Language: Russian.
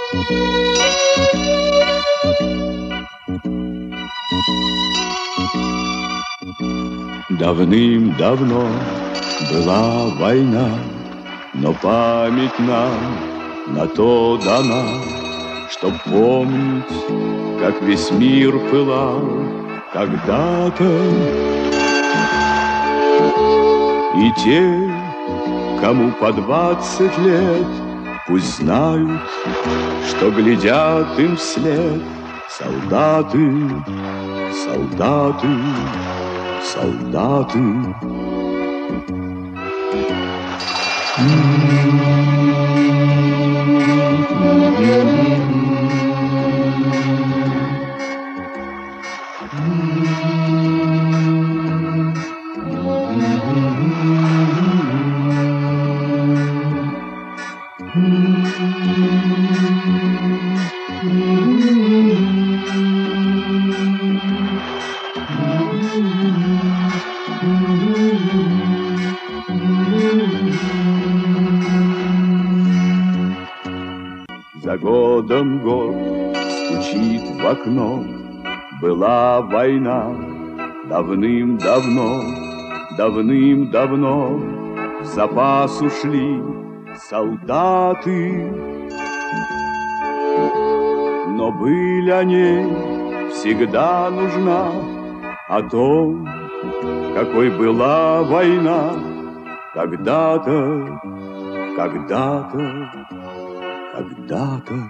Давным-давно была война, но память нам на то дана, чтоб помнить, как весь мир пылал когда-то. И те, кому по 20 лет, пусть знают, что глядят им вслед солдаты, солдаты, солдаты. За годом год стучит в окно. Была война давным-давно, давным-давно. В запас ушли солдаты, но быль о ней всегда нужна, о том, какой была война когда-то, когда-то, когда-то.